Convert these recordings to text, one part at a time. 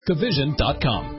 Cavision.com.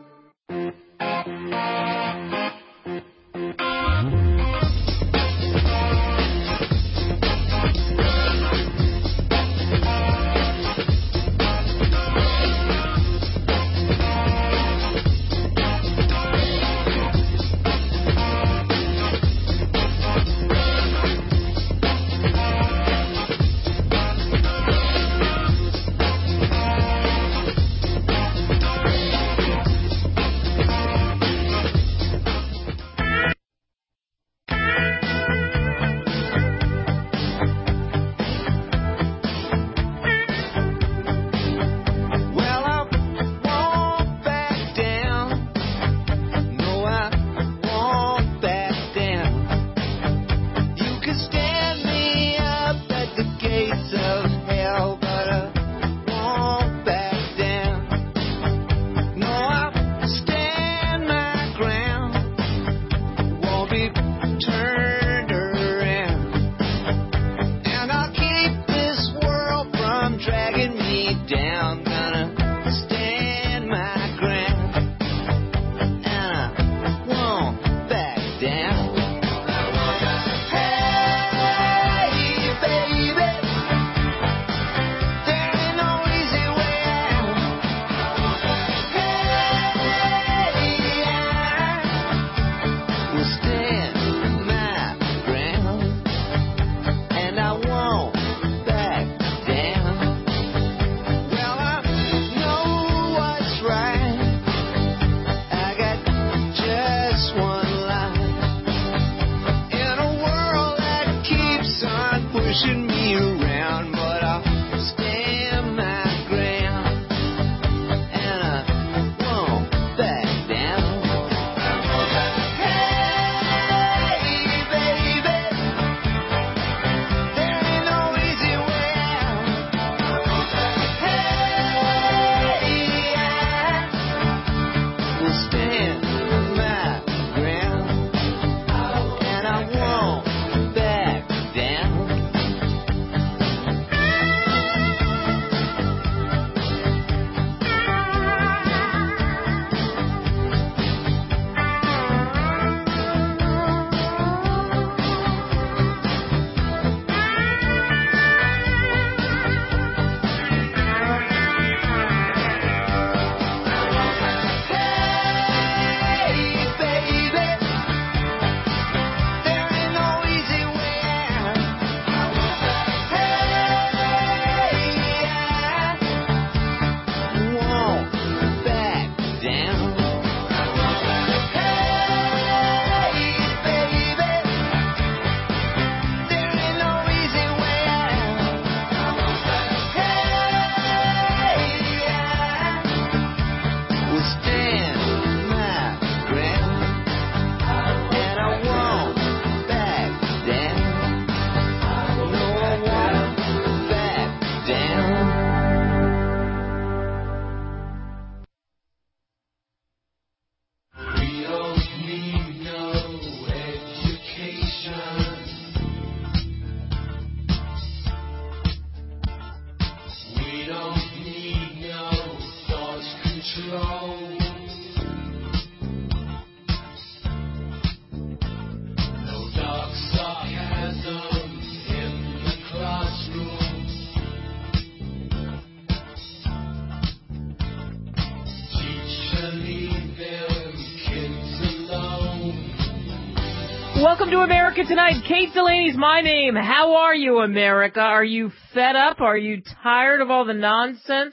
Welcome to America Tonight. Kate Delaney's my name. How are you, America? Are you fed up? Are you tired of all the nonsense?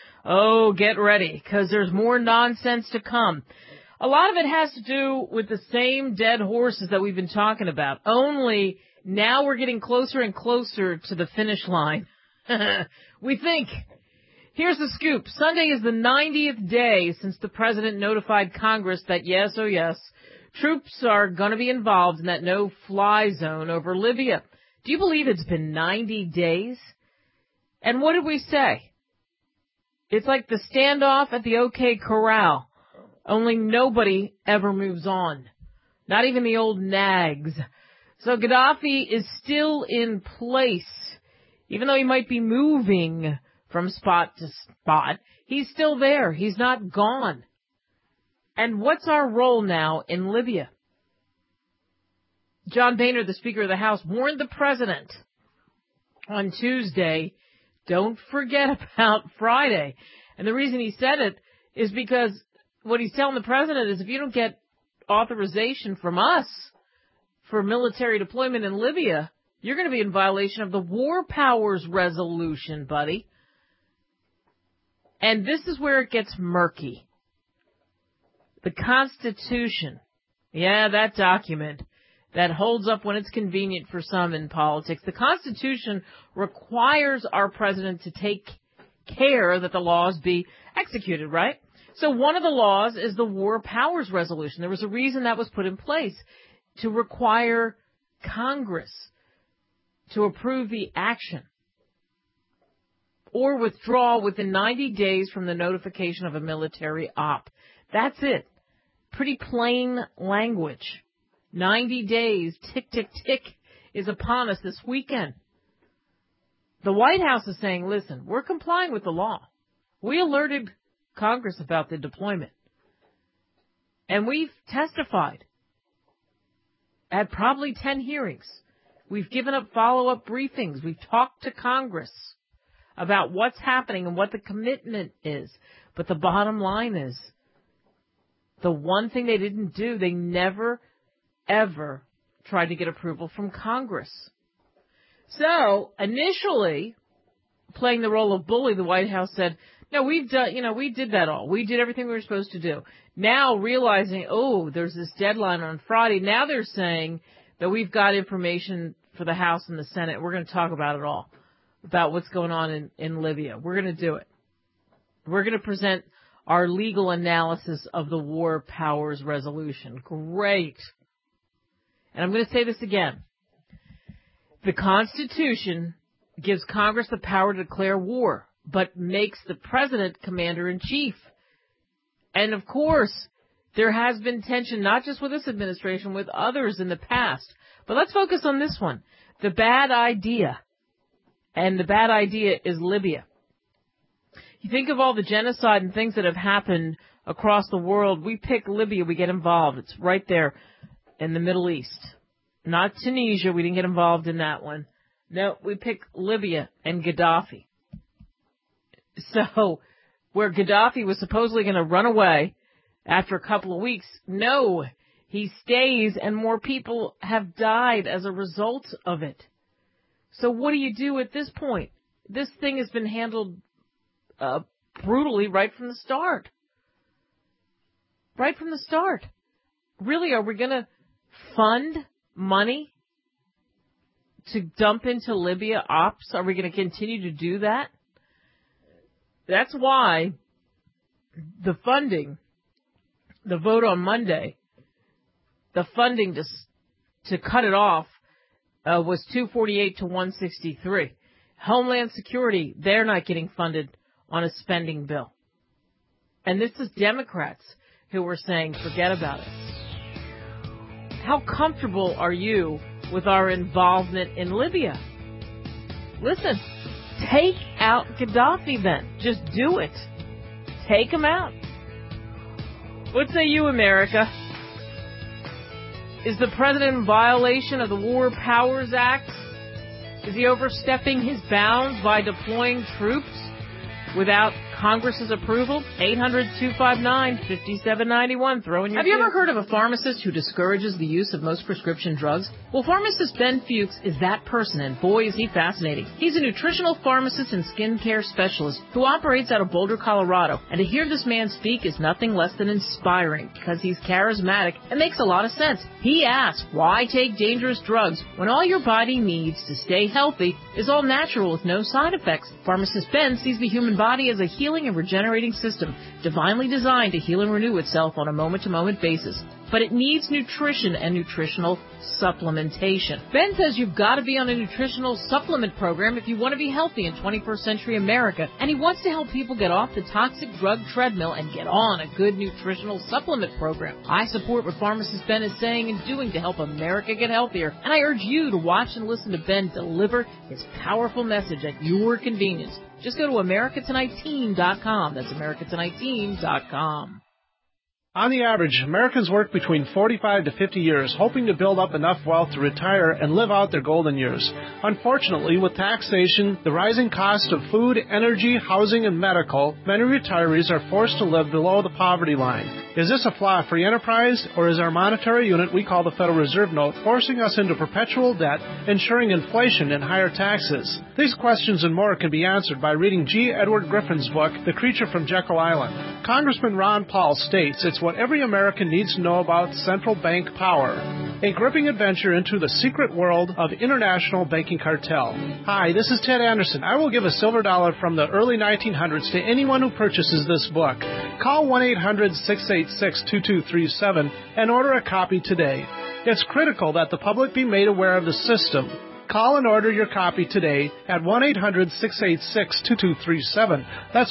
Oh, get ready, because there's more nonsense to come. A lot of it has to do with the same dead horses that we've been talking about, only now we're getting closer and closer to the finish line. We think. Here's the scoop. Sunday is the 90th day since the president notified Congress that yes, oh yes, troops are going to be involved in that no-fly zone over Libya. Do you believe it's been 90 days? And what did we say? It's like the standoff at the OK Corral, only nobody ever moves on. Not even the old nags. So Gaddafi is still in place. Even though he might be moving from spot to spot, He's still there. He's not gone. And what's our role now in Libya? John Boehner, the Speaker of the House, warned the president on Tuesday, don't forget about Friday. And the reason he said it is because what he's telling the president is if you don't get authorization from us for military deployment in Libya, you're going to be in violation of the War Powers Resolution, buddy. And this is where it gets murky. The Constitution, yeah, that document that holds up when it's convenient for some in politics. The Constitution requires our president to take care that the laws be executed, right? So one of the laws is the War Powers Resolution. There was a reason that was put in place to require Congress to approve the action or withdraw within 90 days from the notification of a military op. That's it. Pretty plain language. 90 days, tick, tick, tick, is upon us this weekend. The White House is saying, listen, we're complying with the law. We alerted Congress about the deployment. And we've testified at probably 10 hearings. We've given up follow-up briefings. We've talked to Congress about what's happening and what the commitment is. But the bottom line is, the one thing they didn't do, they never, ever tried to get approval from Congress. So, initially, playing the role of bully, the White House said, no, we did that all. We did everything we were supposed to do. Now, realizing, there's this deadline on Friday, now they're saying that we've got information for the House and the Senate. We're going to talk about it all, about what's going on in Libya. We're going to do it. We're going to present our legal analysis of the War Powers Resolution. Great. And I'm going to say this again. The Constitution gives Congress the power to declare war, but makes the president commander-in-chief. And, of course, there has been tension, not just with this administration, with others in the past. But let's focus on this one. The bad idea. And the bad idea is Libya. You think of all the genocide and things that have happened across the world. We pick Libya, we get involved. It's right there in the Middle East. Not Tunisia, we didn't get involved in that one. No, we pick Libya and Gaddafi. So, where Gaddafi was supposedly going to run away after a couple of weeks, no, he stays and more people have died as a result of it. So what do you do at this point? This thing has been handled brutally right from the start. Right from the start. Really, are we going to fund money to dump into Libya ops? Are we going to continue to do that? That's why the funding, the vote on Monday, the funding to cut it off was 248 to 163. Homeland Security, they're not getting funded on a spending bill. And this is Democrats who were saying, forget about it. How comfortable are you with our involvement in Libya? Listen, take out Gaddafi then. Just do it. Take him out. What say you, America? Is the president in violation of the War Powers Act? Is he overstepping his bounds by deploying troops without Congress's approval? 800-259-5791. Throw in your Have you ever heard of a pharmacist who discourages the use of most prescription drugs? Well, pharmacist Ben Fuchs is that person, and boy, is he fascinating. He's a nutritional pharmacist and skincare specialist who operates out of Boulder, Colorado. And to hear this man speak is nothing less than inspiring because he's charismatic and makes a lot of sense. He asks, why take dangerous drugs when all your body needs to stay healthy is all natural with no side effects? Pharmacist Ben sees the human body as a healing and regenerating system, divinely designed to heal and renew itself on a moment-to-moment basis. but it needs nutrition and nutritional supplementation. Ben says you've got to be on a nutritional supplement program if you want to be healthy in 21st century America, and he wants to help people get off the toxic drug treadmill and get on a good nutritional supplement program. I support what pharmacist Ben is saying and doing to help America get healthier, and I urge you to watch and listen to Ben deliver his powerful message at your convenience. Just go to AmericaTonightTeam.com. That's AmericaTonightTeam.com. On the average, Americans work between 45 to 50 years, hoping to build up enough wealth to retire and live out their golden years. Unfortunately, with taxation, the rising cost of food, energy, housing, and medical, many retirees are forced to live below the poverty line. Is this a flaw free enterprise, or is our monetary unit we call the Federal Reserve Note forcing us into perpetual debt, ensuring inflation and higher taxes? These questions and more can be answered by reading G. Edward Griffin's book, The Creature from Jekyll Island. Congressman Ron Paul states it's what every American needs to know about central bank power. A gripping adventure into the secret world of international banking cartel. Hi, this is Ted Anderson. I will give a silver dollar from the early 1900s to anyone who purchases this book. Call 1-800-686-2237 and order a copy today. It's critical that the public be made aware of the system. Call and order your copy today at 1-800-686-2237. That's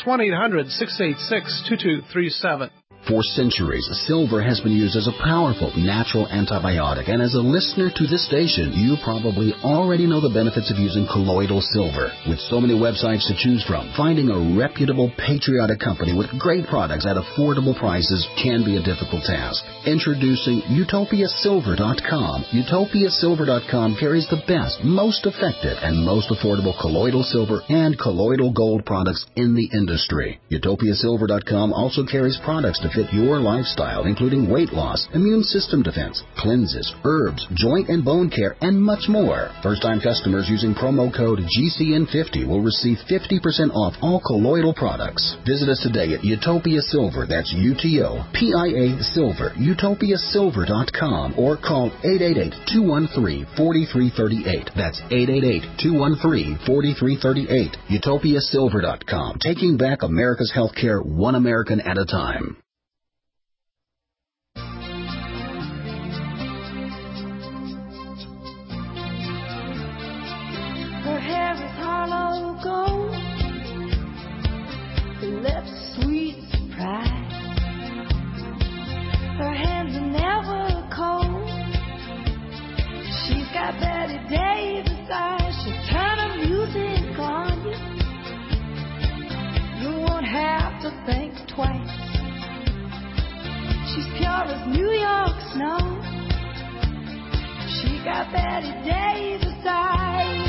1-800-686-2237. For centuries, silver has been used as a powerful natural antibiotic, and as a listener to this station, you probably already know the benefits of using colloidal silver. With so many websites to choose from, finding a reputable, patriotic company with great products at affordable prices can be a difficult task. Introducing UtopiaSilver.com. UtopiaSilver.com carries the best, most effective, and most affordable colloidal silver and colloidal gold products in the industry. UtopiaSilver.com also carries products to fit your lifestyle, including weight loss, immune system defense, cleanses, herbs, joint and bone care, and much more. First-time customers using promo code GCN50 will receive 50% off all colloidal products. Visit us today at Utopia Silver, that's UTOPIA Silver, UtopiaSilver.com, or call 888-213-4338. That's 888-213-4338. UtopiaSilver.com, taking back America's healthcare one American at a time. Her hair is hollow gold, her lips sweet surprise. Her hands are never cold. She's got Betty Davis eyes. She'll turn her music on you. You won't have to think twice. She's pure as New York snow. She got Betty Davis eyes.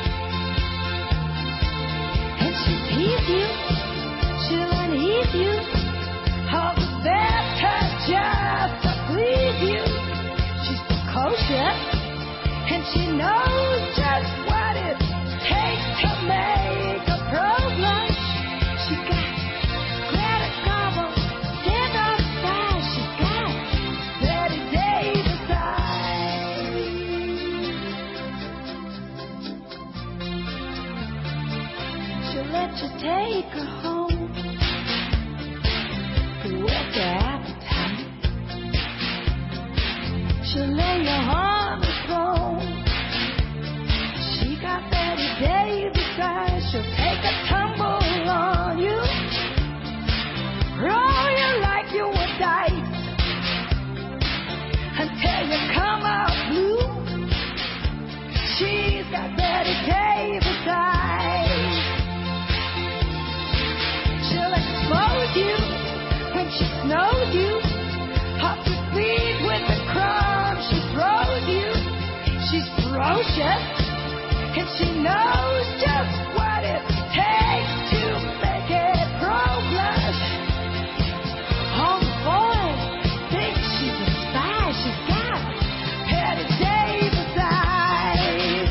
Tease you, she'll unease you, all the better just to please you. She's precocious, and she knows just what it takes to make a pro blush. She got Gladys Garbo, stand on the side. She got Betty Davis eyes. She'll let you take her home to whet your appetite. She'll lay you on the throne. She got Betty Davis eyes. She'll take a tumble on you, roll you like you were dice until you come out blue. She's got Betty Davis eyes. She'll expose you when she snows you, off your feet with the crumbs she throws you. She's ferocious, and she knows just what it takes to make it pro blush. All the boys think she's a spy. She's got Betty Davis eyes.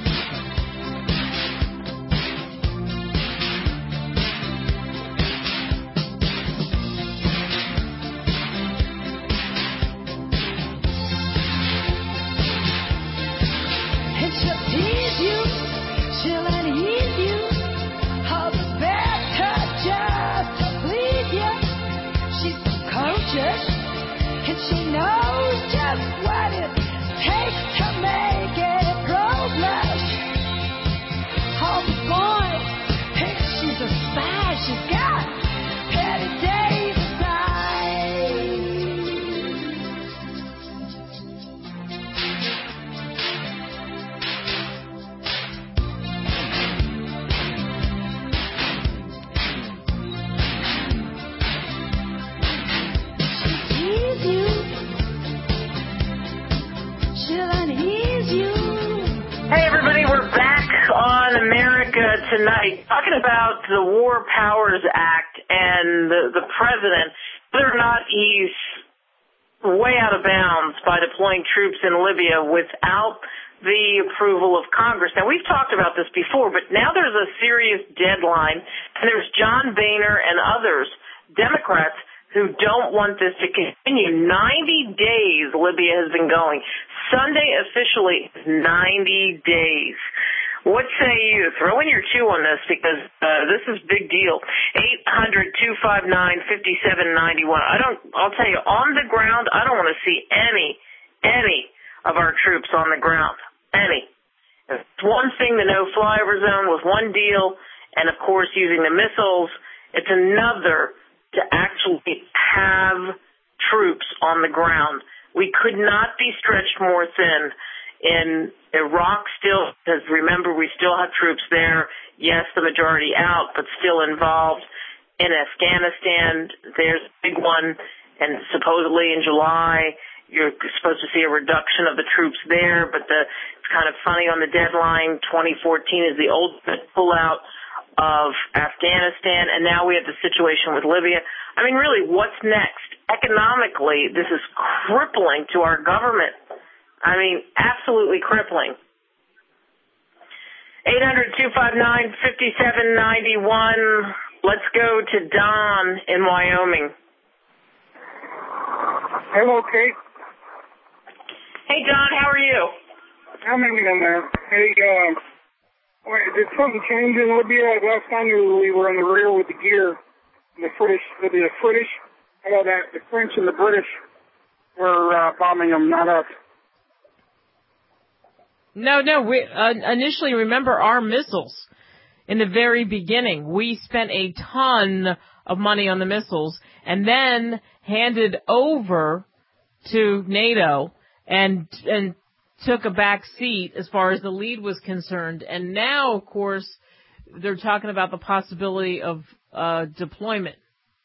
She'll tease you, she'll unease you, all the better just to please you. She's precocious, and she knows tonight talking about the War Powers Act and the president, whether or not he's way out of bounds by deploying troops in Libya without the approval of Congress. Now, we've talked about this before, but now there's a serious deadline, and there's John Boehner and others, Democrats, who don't want this to continue. 90 days Libya has been going. Sunday officially is 90 days. What say you? Throw in your two on this because this is a big deal. 800-259-5791. I'll tell you, on the ground, I don't want to see any of our troops on the ground. Any. It's one thing, the no-fly over zone was one deal, and of course using the missiles. It's another to actually have troops on the ground. We could not be stretched more thin. In Iraq still, because remember, we still have troops there. Yes, the majority out, but still involved. In Afghanistan, there's a big one, and supposedly in July, you're supposed to see a reduction of the troops there, but it's kind of funny on the deadline. 2014 is the ultimate pullout of Afghanistan, and now we have the situation with Libya. I mean, really, what's next? Economically, this is crippling to our government. I mean, absolutely crippling. 800-259-5791. Let's go to Don in Wyoming. Hello, Kate. Hey, Don, how are you? I'm hanging in there. Hey, wait, did something change in Libya? Last time we were in the rear with the gear. The British, I know that the French and the British were bombing them, not us. No. We initially, remember our missiles. In the very beginning, we spent a ton of money on the missiles and then handed over to NATO and took a back seat as far as the lead was concerned. And now, of course, they're talking about the possibility of deployment.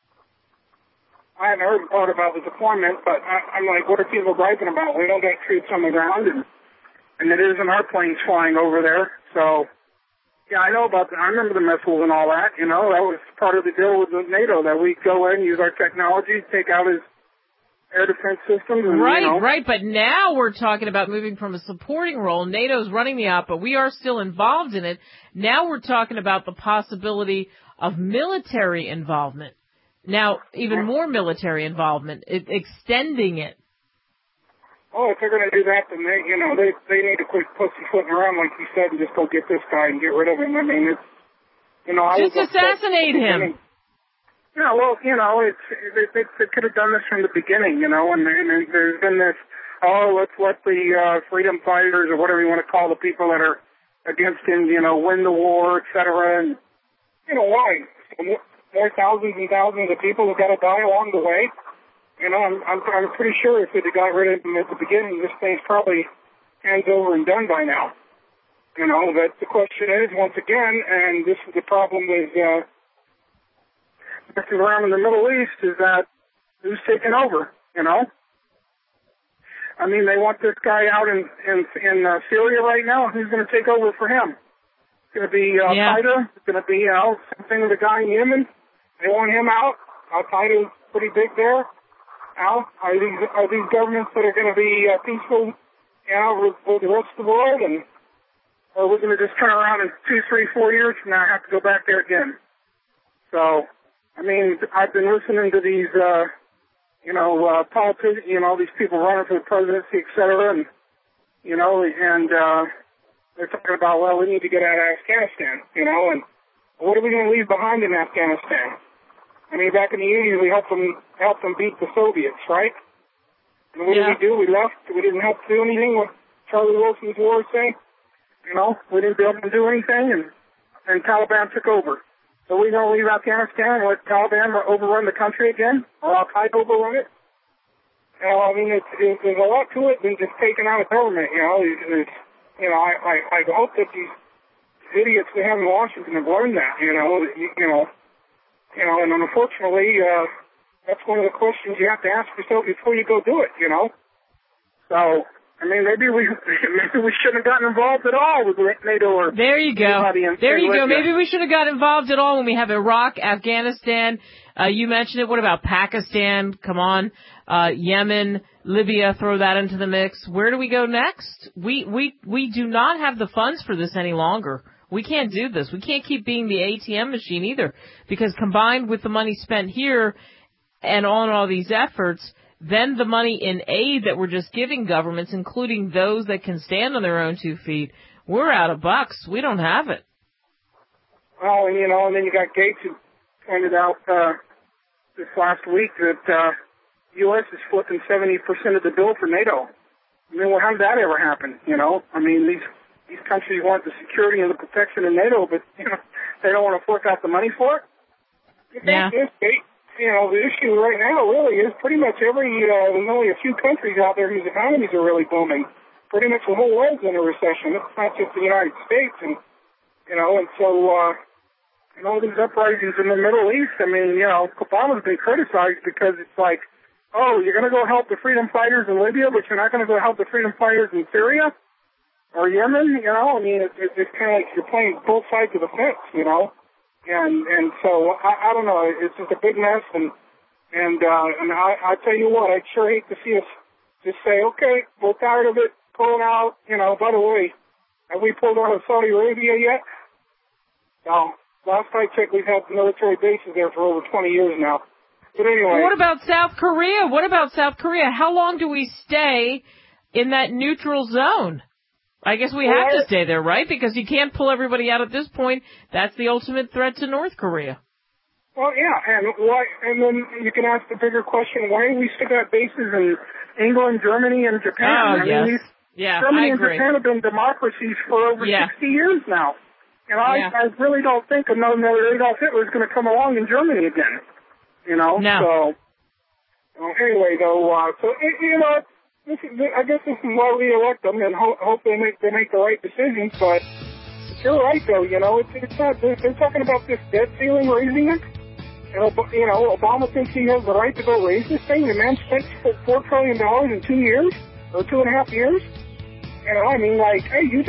I hadn't heard part about the deployment, but I'm like, what are people griping about? We don't get troops on the ground, and it isn't our planes flying over there. So, yeah, I know about I remember the missiles and all that. You know, that was part of the deal with NATO, that we go in, use our technology, take out his air defense systems. And, Right. But now we're talking about moving from a supporting role. NATO's running the op, but we are still involved in it. Now we're talking about the possibility of military involvement. Now, even more military involvement, extending it. Oh, if they're going to do that, then they need to quit pussyfooting around, like you said, and just go get this guy and get rid of him. I mean, it's, just assassinate him. Yeah, well, they could have done this from the beginning, and there's been this, let's let the freedom fighters, or whatever you want to call the people that are against him, win the war, et cetera, and, why? More thousands and thousands of people have got to die along the way. I'm pretty sure if they'd have got rid of him at the beginning, this thing's probably hands over and done by now. But the question is, once again, and this is the problem with messing around in the Middle East, is that who's taking over, I mean, they want this guy out in Syria right now. Who's going to take over for him? It's going to be Al-Qaeda. It's going to be, same thing with the guy in Yemen. They want him out. Al-Qaeda is pretty big there. Are these governments that are going to be peaceful, with the rest of the world, or we're going to just turn around in 2, 3, 4 years from now and have to go back there again? So, I mean, I've been listening to these, politicians, these people running for the presidency, et cetera, and they're talking about, well, we need to get out of Afghanistan, and what are we going to leave behind in Afghanistan? I mean, back in the 80s, we helped them beat the Soviets, right? And what did we do? We left. We didn't help do anything. What Charlie Wilson's war thing, we didn't help them do anything, and Taliban took over. So we're going to leave Afghanistan and let Taliban overrun the country again, or Al-Qaeda overrun it? I mean, there's a lot to it than just taking out a government. I hope that these idiots we have in Washington have learned that. And unfortunately, that's one of the questions you have to ask yourself before you go do it, So, I mean, maybe we shouldn't have gotten involved at all with NATO or there you go. There you go. Maybe we should have got involved at all when we have Iraq, Afghanistan. You mentioned it. What about Pakistan? Come on. Yemen, Libya, throw that into the mix. Where do we go next? We do not have the funds for this any longer. We can't do this. We can't keep being the ATM machine either, because combined with the money spent here and on all these efforts, then the money in aid that we're just giving governments, including those that can stand on their own 2 feet, we're out of bucks. We don't have it. Well, and then you got Gates who pointed out this last week that U.S. is flipping 70% of the bill for NATO. I mean, well, how did that ever happen? I mean, these countries want the security and the protection of NATO, but they don't want to fork out the money for it. Yeah. The issue right now really is pretty much there's only a few countries out there whose economies are really booming. Pretty much the whole world's in a recession. It's not just the United States, and so all these uprisings in the Middle East. I mean, Obama's been criticized because it's like, oh, you're going to go help the freedom fighters in Libya, but you're not going to go help the freedom fighters in Syria or Yemen. I mean, it's kind of like you're playing both sides of the fence, And so I don't know. It's just a big mess, and I tell you what, I'd sure hate to see us just say, okay, we're tired of it, pulling out. By the way, have we pulled out of Saudi Arabia yet? No. Last I checked, we've had military bases there for over 20 years now. But anyway. What about South Korea? How long do we stay in that neutral zone? I guess we have to stay there, right? Because you can't pull everybody out at this point. That's the ultimate threat to North Korea. Well, yeah, and why? And then you can ask the bigger question: why we still got bases in England, Germany, and Japan? Oh, yes. Germany and Japan have been democracies for over 60 years now, and I really don't think another Adolf Hitler is going to come along in Germany again. No. So anyway, though, I guess this is why we elect them, and hope they make the right decisions. But you're right, though. It's not. They're talking about this debt ceiling, raising it. And Obama thinks he has the right to go raise this thing. The man spent $4 trillion in 2 years or 2.5 years. I mean, like, hey, you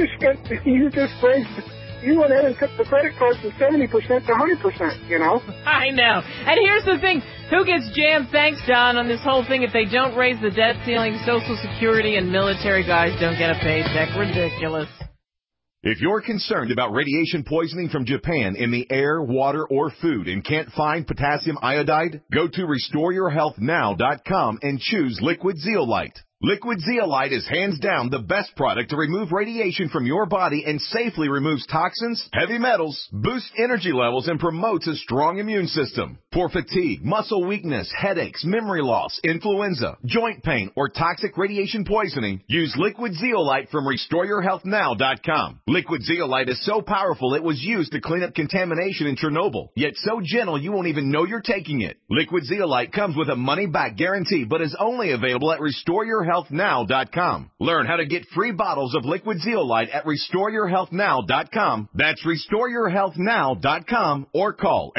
went in and took the credit cards from 70% to 100%. I know. And here's the thing. Who gets jammed, thanks, Don, on this whole thing? If they don't raise the debt ceiling, Social Security and military guys don't get a paycheck. Ridiculous. If you're concerned about radiation poisoning from Japan in the air, water, or food and can't find potassium iodide, go to RestoreYourHealthNow.com and choose Liquid Zeolite. Liquid Zeolite is hands down the best product to remove radiation from your body and safely removes toxins, heavy metals, boosts energy levels, and promotes a strong immune system. For fatigue, muscle weakness, headaches, memory loss, influenza, joint pain, or toxic radiation poisoning, use Liquid Zeolite from RestoreYourHealthNow.com. Liquid Zeolite is so powerful it was used to clean up contamination in Chernobyl, yet so gentle you won't even know you're taking it. Liquid Zeolite comes with a money-back guarantee, but is only available at RestoreYourHealthNow.com. Learn how to get free bottles of Liquid Zeolite at RestoreYourHealthNow.com. That's RestoreYourHealthNow.com, or call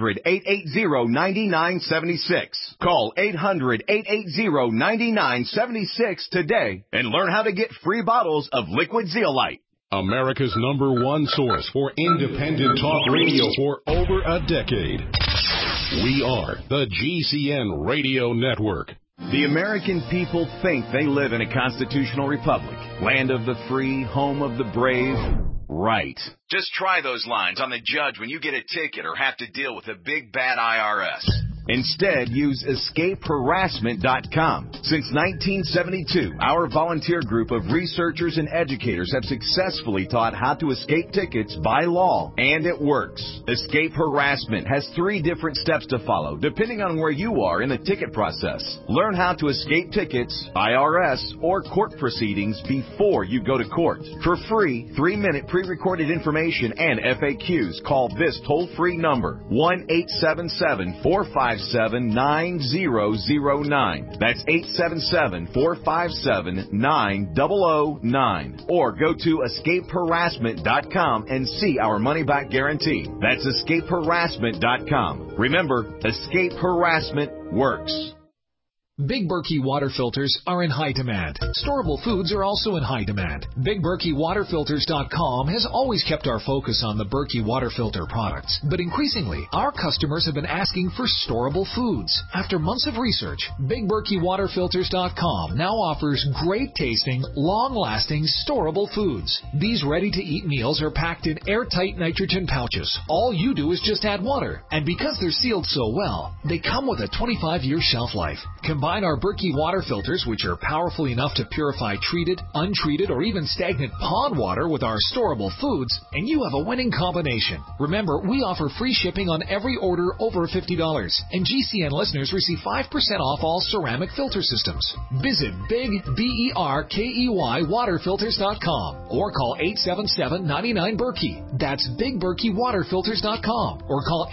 800-880-9976. Call 800-880-9976 today and learn how to get free bottles of Liquid Zeolite. America's #1 source for independent talk radio for over a decade. We are the GCN Radio Network. The American people think they live in a constitutional republic, land of the free, home of the brave. Right. Just try those lines on the judge when you get a ticket or have to deal with a big bad IRS. Instead, use EscapeHarassment.com. Since 1972, our volunteer group of researchers and educators have successfully taught how to escape tickets by law, and it works. Escape Harassment has 3 different steps to follow, depending on where you are in the ticket process. Learn how to escape tickets, IRS, or court proceedings before you go to court. For free, 3-minute pre-recorded information and FAQs, call this toll-free number, 1-877-457-9009. That's 877-457-9009. Or go to EscapeHarassment.com and see our money-back guarantee. That's EscapeHarassment.com. Remember, Escape Harassment works. Big Berkey water filters are in high demand. Storable foods are also in high demand. BigBerkeyWaterFilters.com has always kept our focus on the Berkey water filter products, but increasingly, our customers have been asking for storable foods. After months of research, BigBerkeyWaterFilters.com now offers great-tasting, long-lasting, storable foods. These ready-to-eat meals are packed in airtight nitrogen pouches. All you do is just add water, and because they're sealed so well, they come with a 25-year shelf life. Combine our Berkey water filters, which are powerful enough to purify treated, untreated, or even stagnant pond water with our storable foods, and you have a winning combination. Remember, we offer free shipping on every order over $50, and GCN listeners receive 5% off all ceramic filter systems. Visit BigBerkeyWaterFilters.com or call 877-99-BERKEY. That's BigBerkeyWaterFilters.com or call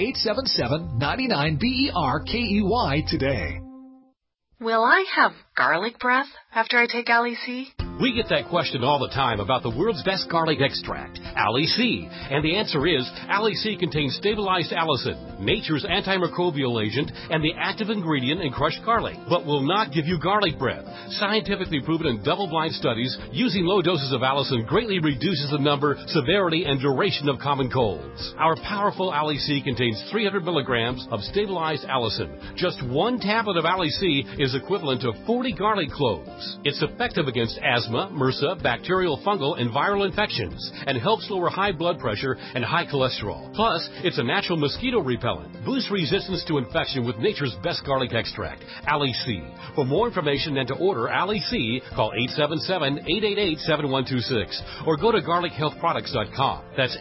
877-99-BERKEY today. Will I have garlic breath after I take Ali-C? We get that question all the time about the world's best garlic extract, Ali-C. And the answer is, Ali-C contains stabilized allicin, nature's antimicrobial agent, and the active ingredient in crushed garlic, but will not give you garlic breath. Scientifically proven in double-blind studies, using low doses of allicin greatly reduces the number, severity, and duration of common colds. Our powerful Ali-C contains 300 milligrams of stabilized allicin. Just one tablet of Ali-C is equivalent to 40 garlic cloves. It's effective against asthma, MRSA, bacterial, fungal, and viral infections, and helps lower high blood pressure and high cholesterol. Plus, it's a natural mosquito repellent. Boosts resistance to infection with nature's best garlic extract, Ali-C. For more information and to order Ali-C, call 877-888-7126 or go to garlichealthproducts.com. That's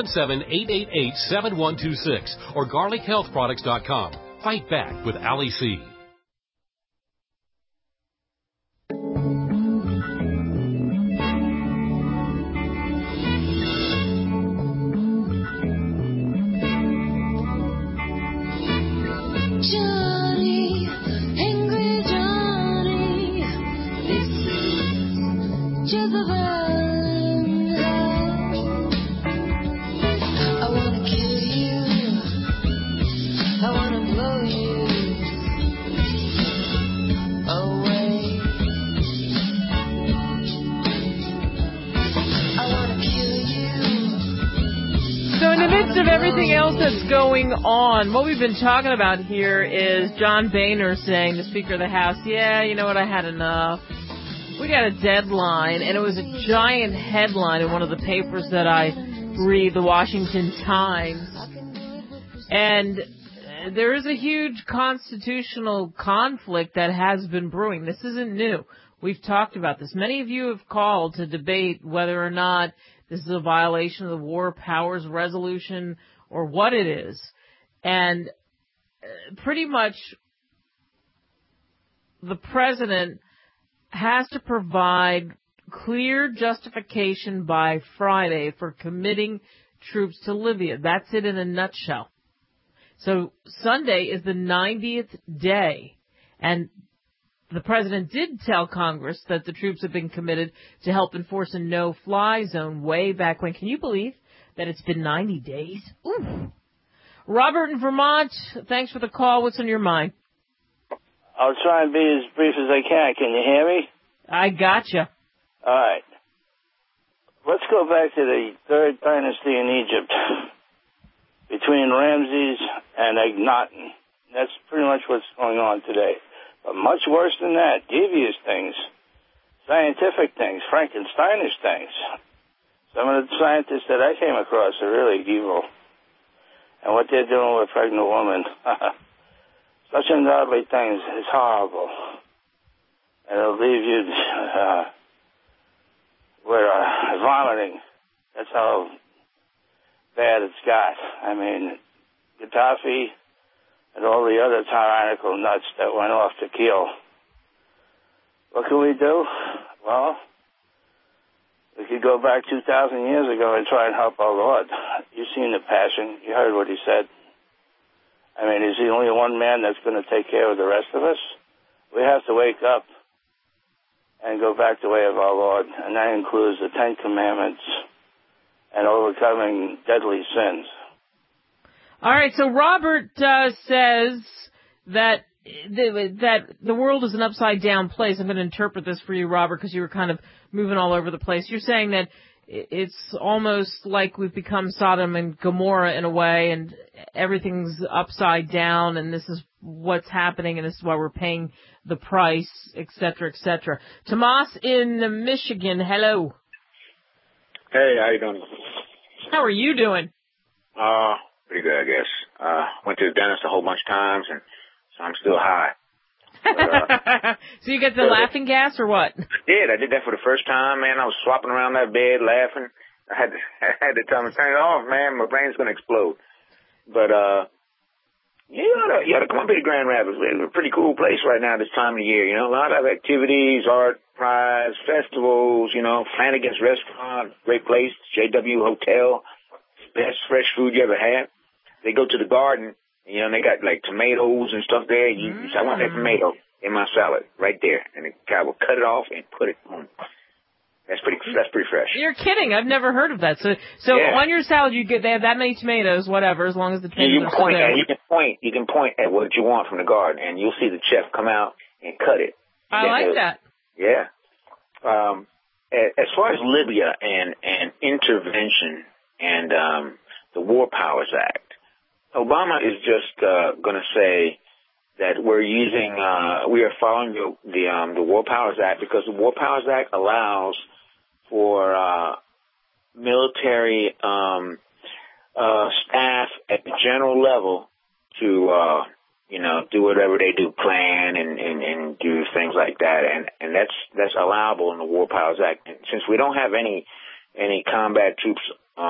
877-888-7126 or garlichealthproducts.com. Fight back with Ali-C. Johnny, angry Johnny, this is Jezebel in hell. I wanna kill you, I wanna blow you away. I wanna kill you. So in the midst of everything else that's going on, what we've been talking about here is John Boehner saying, the Speaker of the House, yeah, you know what, I had enough. We got a deadline, and it was a giant headline in one of the papers that I read, the Washington Times. And there is a huge constitutional conflict that has been brewing. This isn't new. We've talked about this. Many of you have called to debate whether or not this is a violation of the War Powers Resolution or what it is. And pretty much the president has to provide clear justification by Friday for committing troops to Libya. That's it in a nutshell. So Sunday is the 90th day, and the president did tell Congress that the troops have been committed to help enforce a no-fly zone way back when. Can you believe that it's been 90 days? Ooh. Robert in Vermont, thanks for the call. What's on your mind? I'll try and be as brief as I can. Can you hear me? I gotcha. All right. Let's go back to the third dynasty in Egypt between Ramses and Akhenaten. That's pretty much what's going on today. But much worse than that, devious things, scientific things, Frankensteinish things. Some of the scientists that I came across are really evil. And what they're doing with a pregnant woman, such ungodly things, is horrible. And it'll leave you vomiting. That's how bad it's got. I mean, Gaddafi and all the other tyrannical nuts that went off to kill. What can we do? Well, we could go back 2,000 years ago and try and help our Lord. You've seen the passion. You heard what he said. I mean, is he only one man that's going to take care of the rest of us? We have to wake up and go back the way of our Lord, and that includes the Ten Commandments and overcoming deadly sins. All right, so Robert says that that the world is an upside down place. I'm going to interpret this for you, Robert, because you were kind of moving all over the place. You're saying that it's almost like we've become Sodom and Gomorrah in a way, and everything's upside down, and this is what's happening, and this is why we're paying the price, et cetera, et cetera. Tomas in Michigan, hello. Hey, how you doing? How are you doing? Pretty good, I guess. Went to the dentist a whole bunch of times, and so I'm still high. But, so you get the laughing gas or what? I did that for the first time, man. I was swapping around that bed, laughing. I had to tell him, turn it off, man. My brain's gonna explode. But you ought to come up here to Grand Rapids. It's a pretty cool place right now this time of year. You know, a lot of activities, art, prize, festivals. You know, Flanagan's Restaurant, great place. JW Hotel, best fresh food you ever had. They go to the garden. You know, and they got like tomatoes and stuff there. You say, I want that tomato in my salad right there. And the guy will cut it off and put it on. That's pretty fresh. You're kidding. I've never heard of that. So yeah. On your salad, they have that many tomatoes, whatever, as long as the tomatoes are still there. You can point at what you want from the garden, and you'll see the chef come out and cut it. I like that. Yeah. As far as Libya and intervention and the War Powers Act, Obama is just going to say that we are following the War Powers Act because the War Powers Act allows for military staff at the general level to do whatever they do, plan and do things like that, and that's allowable in the War Powers Act. And since we don't have any combat troops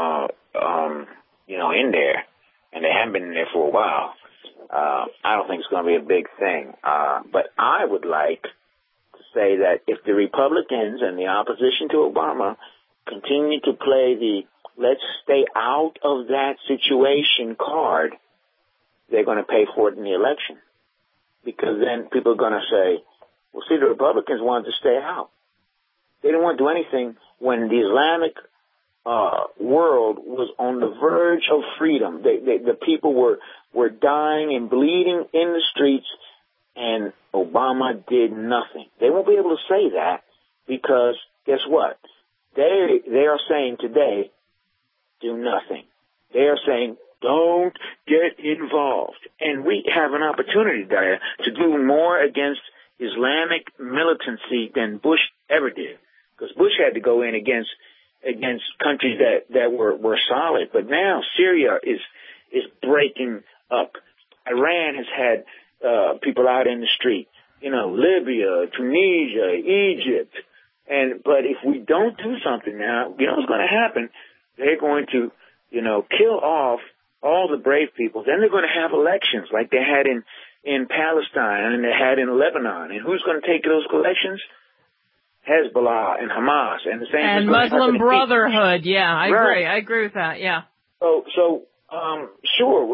in there, and they haven't been in there for a while, I don't think it's going to be a big thing. But I would like to say that if the Republicans and the opposition to Obama continue to play the let's stay out of that situation card, they're going to pay for it in the election. Because then people are going to say, well, see, the Republicans wanted to stay out. They didn't want to do anything when the Islamic world was on the verge of freedom. The people were dying and bleeding in the streets, and Obama did nothing. They won't be able to say that because guess what? They are saying today, do nothing. They are saying, don't get involved. And we have an opportunity there to do more against Islamic militancy than Bush ever did. Because Bush had to go in against countries that were solid. But now Syria is breaking up. Iran has had people out in the street. Libya, Tunisia, Egypt. But if we don't do something now, you know what's going to happen? They're going to, kill off all the brave people. Then they're going to have elections like they had in Palestine and they had in Lebanon. And who's going to take those elections? Hezbollah and Hamas and the same. And Muslim Brotherhood. Yeah, I agree. I agree with that. Yeah. So sure,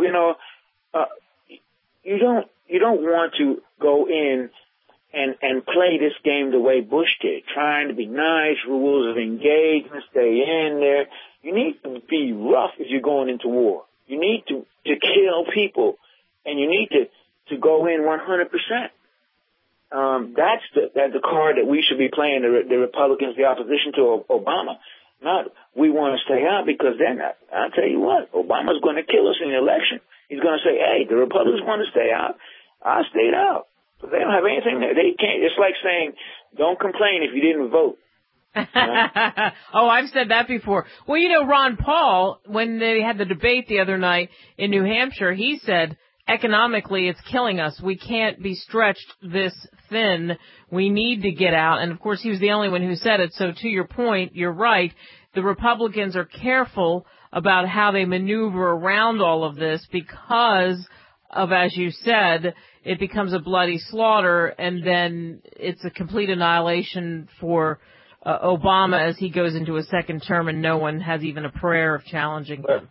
you don't want to go in and play this game the way Bush did, trying to be nice, rules of engagement, stay in there. You need to be rough if you're going into war. You need to kill people, and you need to go in 100%. That's the card that we should be playing, the Republicans, the opposition to Obama. Not we want to stay out because then I'll tell you what, Obama's going to kill us in the election. He's going to say, hey, the Republicans want to stay out. I stayed out. But they don't have anything there. They can't. It's like saying, don't complain if you didn't vote. Oh, I've said that before. Well, Ron Paul, when they had the debate the other night in New Hampshire, he said, economically, it's killing us. We can't be stretched this thin. We need to get out. And, of course, he was the only one who said it. So, to your point, you're right. The Republicans are careful about how they maneuver around all of this because of, as you said, it becomes a bloody slaughter, and then it's a complete annihilation for Obama as he goes into a second term, and no one has even a prayer of challenging him.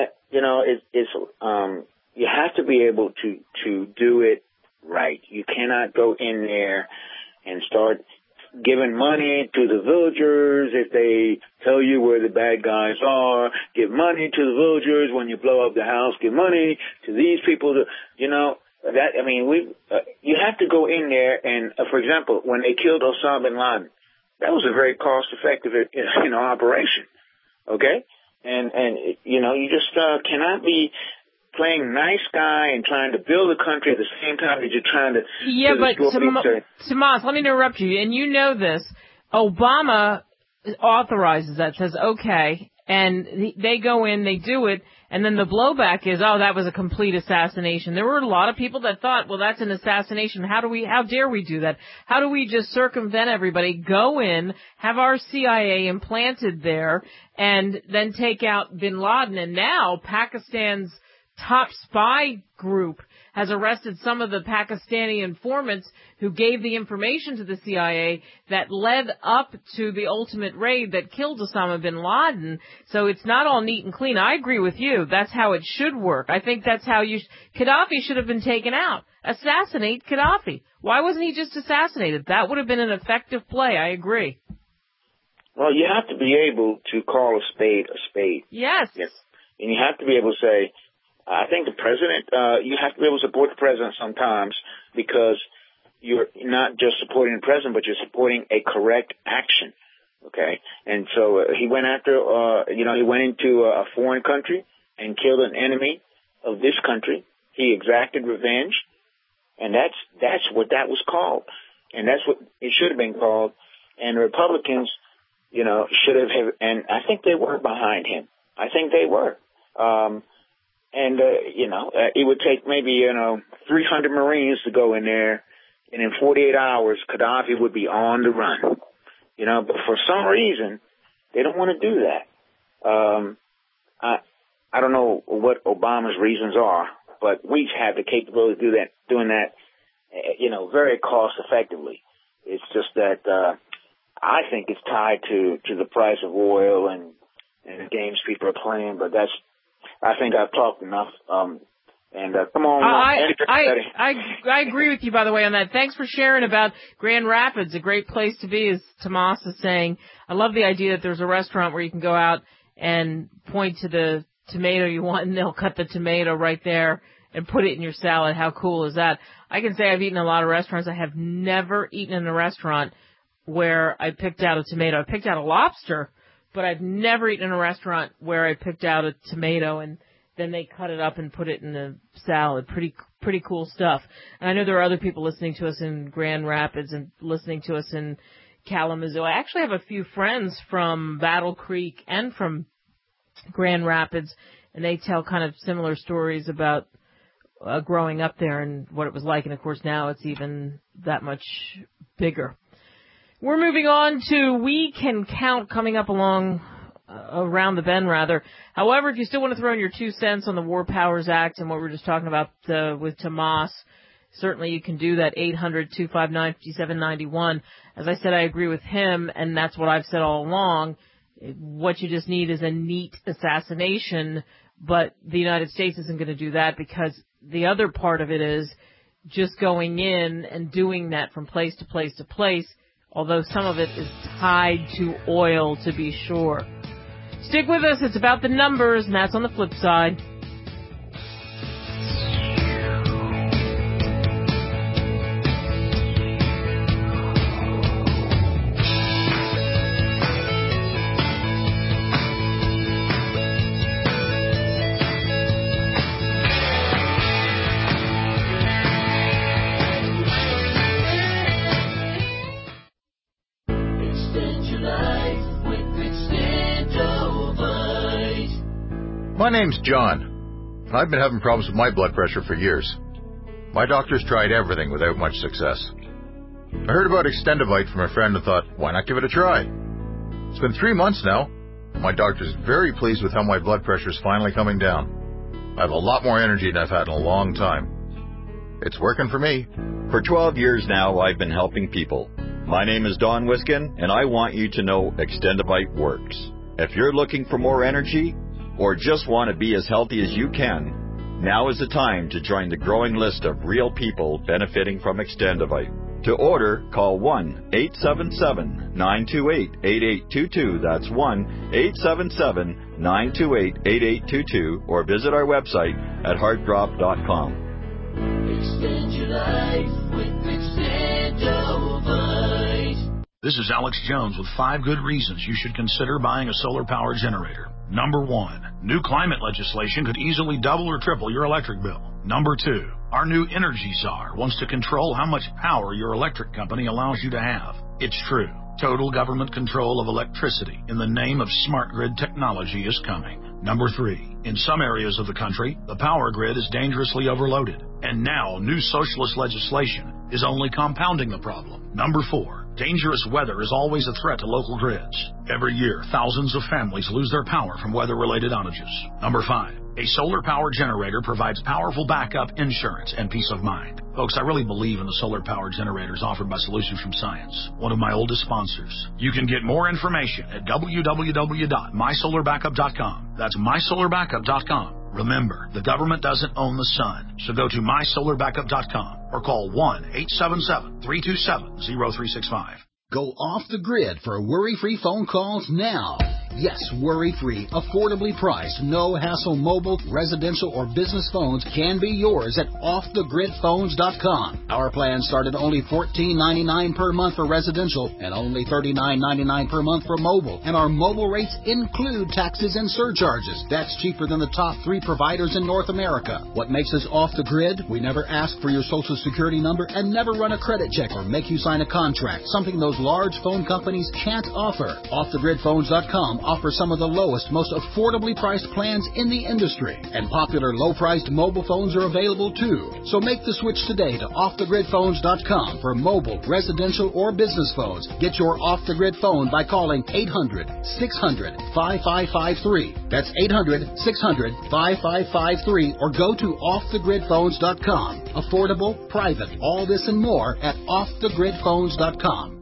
You have to be able to do it right. You cannot go in there and start giving money to the villagers if they tell you where the bad guys are. Give money to the villagers when you blow up the house. Give money to these people. You have to go in there and, for example, when they killed Osama bin Laden, that was a very cost-effective, operation. Okay, and you just cannot be playing nice guy and trying to build a country at the same time that you're trying to. Yeah, but Tomas, let me interrupt you, and you know this. Obama authorizes that, says okay, and they go in, they do it, and then the blowback is, oh, that was a complete assassination. There were a lot of people that thought, well, that's an assassination. How dare we do that? How do we just circumvent everybody, go in, have our CIA implanted there, and then take out bin Laden? And now Pakistan's top spy group has arrested some of the Pakistani informants who gave the information to the CIA that led up to the ultimate raid that killed Osama bin Laden. So it's not all neat and clean. I agree with you. That's how it should work. I think that's how Gaddafi should have been taken out. Assassinate Gaddafi. Why wasn't he just assassinated? That would have been an effective play. I agree. Well, you have to be able to call a spade a spade. Yes. And you have to be able to say, I think the president, you have to be able to support the president sometimes because you're not just supporting the president, but you're supporting a correct action. Okay? And so he went after, he went into a foreign country and killed an enemy of this country. He exacted revenge. And that's what that was called. And that's what it should have been called. And the Republicans, should have, and I think they were behind him. I think they were. It would take maybe, 300 Marines to go in there, and in 48 hours, Gaddafi would be on the run. But for some reason, they don't want to do that. I don't know what Obama's reasons are, but we have the capability of doing that, very cost effectively. It's just that, I think it's tied to the price of oil and the games people are playing, but I think I've talked enough. Come on. I agree with you, by the way, on that. Thanks for sharing about Grand Rapids. A great place to be, as Tomas is saying. I love the idea that there's a restaurant where you can go out and point to the tomato you want, and they'll cut the tomato right there and put it in your salad. How cool is that? I can say I've eaten a lot of restaurants. I have never eaten in a restaurant where I picked out a tomato. I picked out a lobster, but I've never eaten in a restaurant where I picked out a tomato and then they cut it up and put it in the salad. Pretty cool stuff. And I know there are other people listening to us in Grand Rapids and listening to us in Kalamazoo. I actually have a few friends from Battle Creek and from Grand Rapids, and they tell kind of similar stories about growing up there and what it was like. And, of course, now it's even that much bigger. We're moving on to We Can Count coming up around the bend, rather. However, if you still want to throw in your 2 cents on the War Powers Act and what we were just talking about with Tomas, certainly you can do that. 800-259-5791. As I said, I agree with him, and that's what I've said all along. What you just need is a neat assassination, but the United States isn't going to do that because the other part of it is just going in and doing that from place to place to place, although some of it is tied to oil, to be sure. Stick with us. It's about the numbers, and that's on the flip side. My name's John. I've been having problems with my blood pressure for years. My doctor's tried everything without much success. I heard about Extendivite from a friend and thought, why not give it a try? It's been 3 months now. My doctor's very pleased with how my blood pressure's finally coming down. I have a lot more energy than I've had in a long time. It's working for me. For 12 years now, I've been helping people. My name is Don Wiskin, and I want you to know Extendivite works. If you're looking for more energy, or just want to be as healthy as you can, now is the time to join the growing list of real people benefiting from Extendivite. To order, call 1-877-928-8822. That's 1-877-928-8822, or visit our website at heartdrop.com. Extend your life with Extendovite. This is Alex Jones with 5 good reasons you should consider buying a solar power generator. Number 1, new climate legislation could easily double or triple your electric bill. Number 2, our new energy czar wants to control how much power your electric company allows you to have. It's true. Total government control of electricity in the name of smart grid technology is coming. Number 3, in some areas of the country, the power grid is dangerously overloaded. And now new socialist legislation is only compounding the problem. Number 4, dangerous weather is always a threat to local grids. Every year, thousands of families lose their power from weather-related outages. Number 5, a solar power generator provides powerful backup insurance and peace of mind. Folks, I really believe in the solar power generators offered by Solutions from Science, one of my oldest sponsors. You can get more information at www.mysolarbackup.com. That's mysolarbackup.com. Remember, the government doesn't own the sun, so go to mysolarbackup.com or call 1-877-327-0365. Go off the grid for worry-free phone calls now. Yes, worry-free, affordably priced, no-hassle mobile, residential, or business phones can be yours at offthegridphones.com. Our plans start at only $14.99 per month for residential and only $39.99 per month for mobile. And our mobile rates include taxes and surcharges. That's cheaper than the top 3 providers in North America. What makes us off the grid? We never ask for your social security number and never run a credit check or make you sign a contract, something those large phone companies can't offer. Offthegridphones.com offers some of the lowest, most affordably priced plans in the industry. And popular low-priced mobile phones are available too. So make the switch today to offthegridphones.com for mobile, residential, or business phones. Get your off-the-grid phone by calling 800-600-5553. That's 800-600-5553 or go to offthegridphones.com. Affordable, private, all this and more at offthegridphones.com.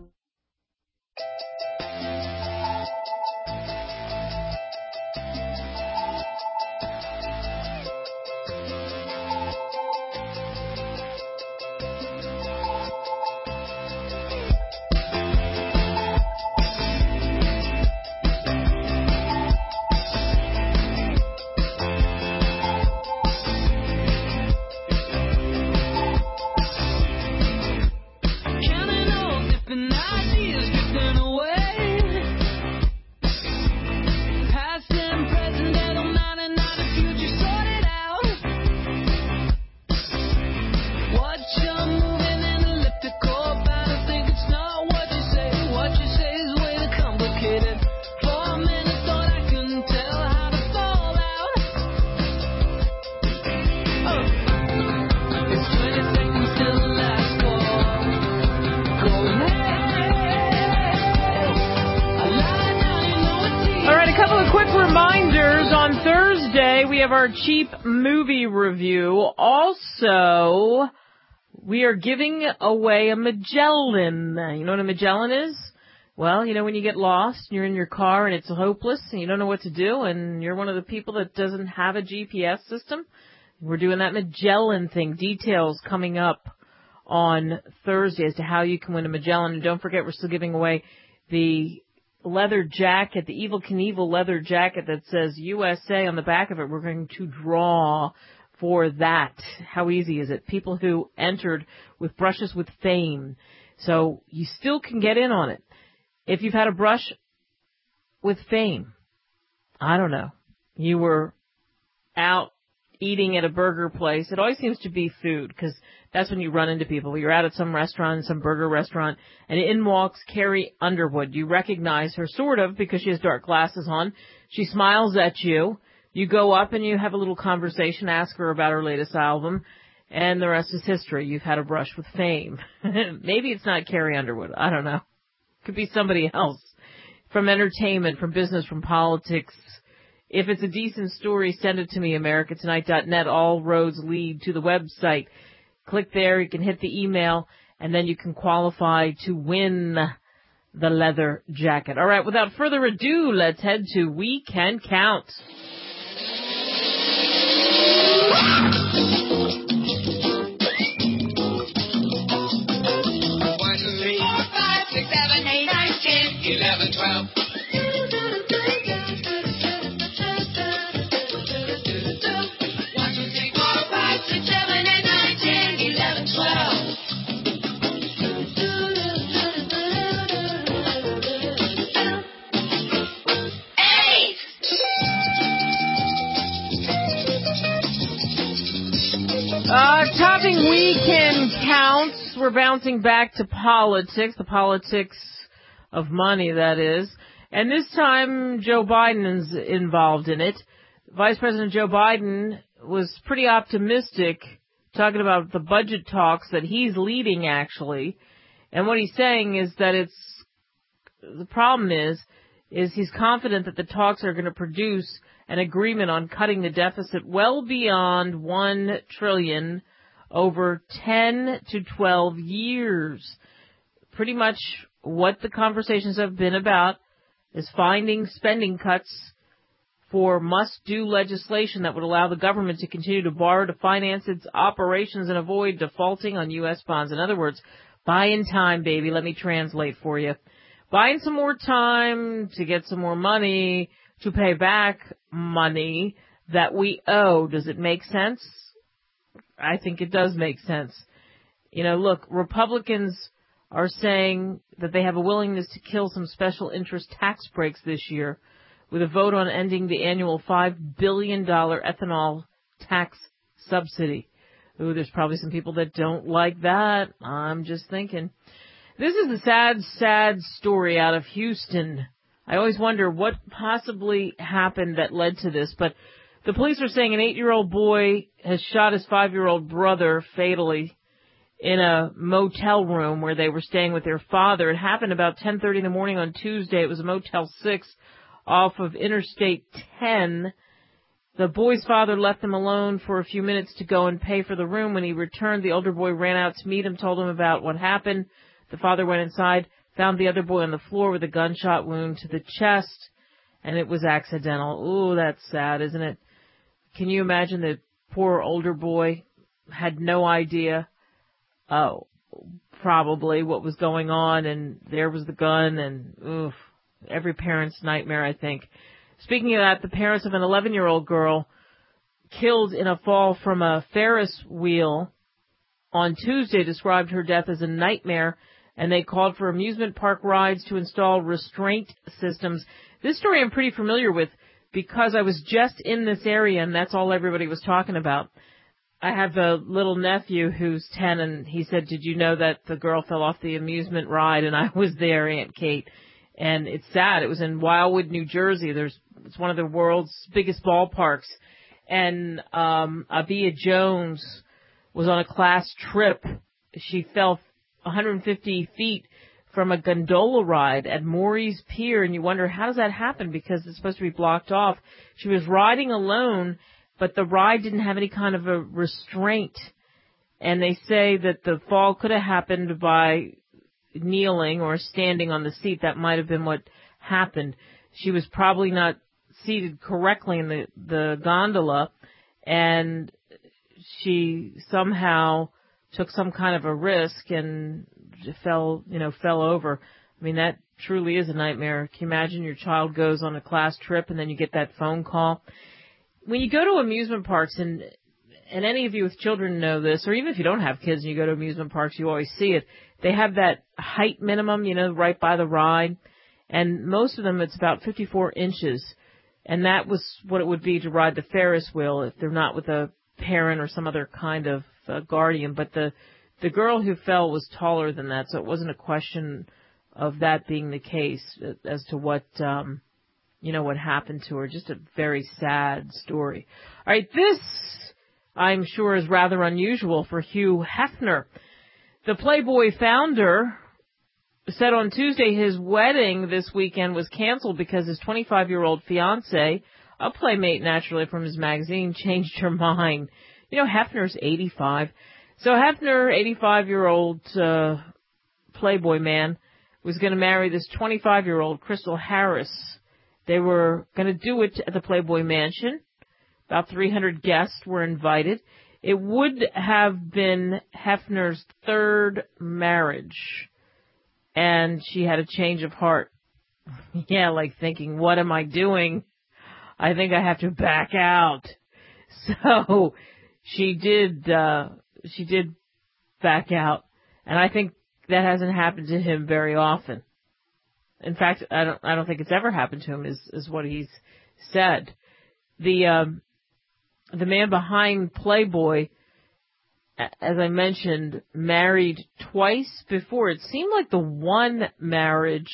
Our cheap movie review. Also, we are giving away a Magellan. You know what a Magellan is? Well, you know when you get lost and you're in your car and it's hopeless and you don't know what to do and you're one of the people that doesn't have a GPS system? We're doing that Magellan thing. Details coming up on Thursday as to how you can win a Magellan. And don't forget, we're still giving away the leather jacket, the Evel Knievel leather jacket that says USA on the back of it. We're going to draw for that. How easy is it? People who entered with brushes with fame. So you still can get in on it. If you've had a brush with fame, I don't know, you were out eating at a burger place. It always seems to be food because that's when you run into people. You're out at some restaurant, some burger restaurant, and in walks Carrie Underwood. You recognize her sort of because she has dark glasses on. She smiles at you. You go up and you have a little conversation, ask her about her latest album, and the rest is history. You've had a brush with fame. Maybe it's not Carrie Underwood. I don't know. Could be somebody else. From entertainment, from business, from politics. If it's a decent story, send it to me, americatonight.net. All roads lead to the website. Click there, you can hit the email, and then you can qualify to win the leather jacket. All right, without further ado, let's head to We Can Count. One, 2, 3, 4, 5, 6, 7, 8, 9, 10, 11, 12. weekend counts. We're bouncing back to politics, the politics of money, that is. And this time, Joe Biden's involved in it. Vice President Joe Biden was pretty optimistic, talking about the budget talks that he's leading, actually. And what he's saying is that the problem is he's confident that the talks are going to produce an agreement on cutting the deficit well beyond $1 trillion over 10 to 12 years. Pretty much what the conversations have been about is finding spending cuts for must-do legislation that would allow the government to continue to borrow to finance its operations and avoid defaulting on U.S. bonds. In other words, buying time, baby. Let me translate for you. Buying some more time to get some more money to pay back money that we owe. Does it make sense? I think it does make sense. You know, look, Republicans are saying that they have a willingness to kill some special interest tax breaks this year with a vote on ending the annual $5 billion ethanol tax subsidy. Ooh, there's probably some people that don't like that. I'm just thinking. This is a sad, sad story out of Houston. I always wonder what possibly happened that led to this, but the police are saying an 8-year-old boy has shot his 5-year-old brother fatally in a motel room where they were staying with their father. It happened about 10:30 in the morning on Tuesday. It was a Motel 6 off of Interstate 10. The boy's father left him alone for a few minutes to go and pay for the room. When he returned, the older boy ran out to meet him, told him about what happened. The father went inside, found the other boy on the floor with a gunshot wound to the chest, and it was accidental. Ooh, that's sad, isn't it? Can you imagine the poor older boy had no idea, probably what was going on, and there was the gun, and oof, every parent's nightmare, I think. Speaking of that, the parents of an 11-year-old girl killed in a fall from a Ferris wheel on Tuesday described her death as a nightmare, and they called for amusement park rides to install restraint systems. This story I'm pretty familiar with because I was just in this area, and that's all everybody was talking about. I have a little nephew who's 10, and he said, "Did you know that the girl fell off the amusement ride?" And I was there, Aunt Kate. And it's sad. It was in Wildwood, New Jersey. It's one of the world's biggest ballparks. And Abia Jones was on a class trip. She fell 150 feet from a gondola ride at Maury's Pier, and you wonder, how does that happen? Because it's supposed to be blocked off. She was riding alone, but the ride didn't have any kind of a restraint. And they say that the fall could have happened by kneeling or standing on the seat. That might have been what happened. She was probably not seated correctly in the gondola, and she somehow took some kind of a risk and fell over. I mean, that truly is a nightmare. Can you imagine your child goes on a class trip and then you get that phone call? When you go to amusement parks, and any of you with children know this, or even if you don't have kids and you go to amusement parks, you always see it. They have that height minimum, right by the ride. And most of them, it's about 54 inches. And that was what it would be to ride the Ferris wheel if they're not with a parent or some other kind of guardian. But the girl who fell was taller than that, so it wasn't a question of that being the case as to what, what happened to her. Just a very sad story. All right, this, I'm sure, is rather unusual for Hugh Hefner. The Playboy founder said on Tuesday his wedding this weekend was canceled because his 25-year-old fiancée, a playmate naturally from his magazine, changed her mind. Hefner's 85. So Hefner, 85-year-old Playboy man, was going to marry this 25-year-old Crystal Harris. They were going to do it at the Playboy Mansion. About 300 guests were invited. It would have been Hefner's third marriage, and she had a change of heart. Yeah, like thinking, what am I doing? I think I have to back out. So she did back out, and I think that hasn't happened to him very often. In fact, I don't think it's ever happened to him, is what he's said. The man behind Playboy as I mentioned, married twice before. It seemed like the one marriage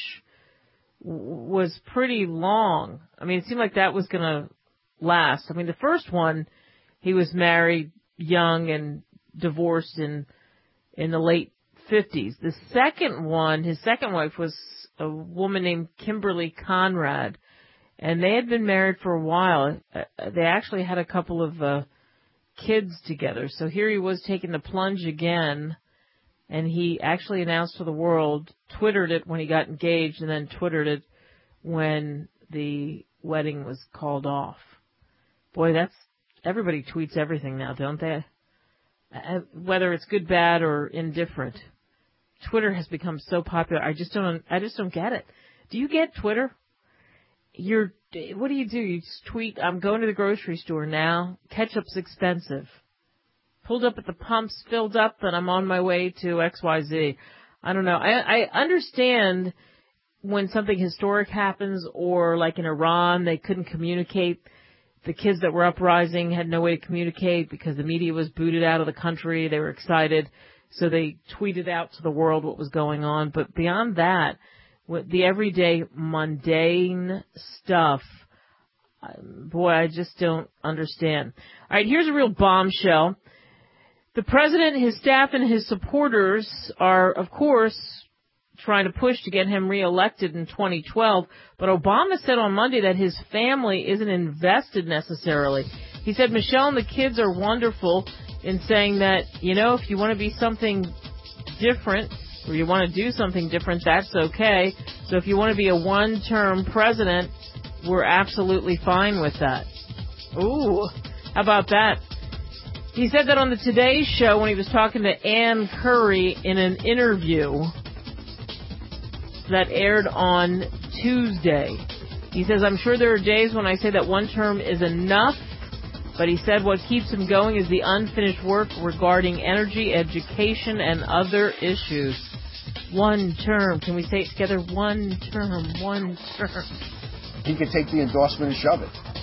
was pretty long. I mean, it seemed like that was going to last. I mean, the first one, he was married young and divorced in the late 50s. The second one, his second wife was a woman named Kimberly Conrad, and they had been married for a while. They actually had a couple of kids together. So here he was taking the plunge again, and he actually announced to the world, Twittered it when he got engaged, and then Twittered it when the wedding was called off. Boy, everybody tweets everything now, don't they? Whether it's good, bad, or indifferent. Twitter has become so popular. I just don't get it. Do you get Twitter? What do? You just tweet, I'm going to the grocery store now. Ketchup's expensive. Pulled up at the pumps, filled up, and I'm on my way to XYZ. I don't know. I understand when something historic happens, or like in Iran, they couldn't communicate. The kids that were uprising had no way to communicate because the media was booted out of the country. They were excited, so they tweeted out to the world what was going on. But beyond that, the everyday mundane stuff, boy, I just don't understand. All right, here's a real bombshell. The president, his staff, and his supporters are, of course, trying to push to get him reelected in 2012, but Obama said on Monday that his family isn't invested necessarily. He said Michelle and the kids are wonderful in saying that, if you want to be something different or you want to do something different, that's okay. So if you want to be a one-term president, we're absolutely fine with that. Ooh, how about that? He said that on the Today Show when he was talking to Ann Curry in an interview that aired on Tuesday. He says, I'm sure there are days when I say that one term is enough, but he said what keeps him going is the unfinished work regarding energy, education, and other issues. One term. Can we say it together? One term, one term. He could take the endorsement and shove it.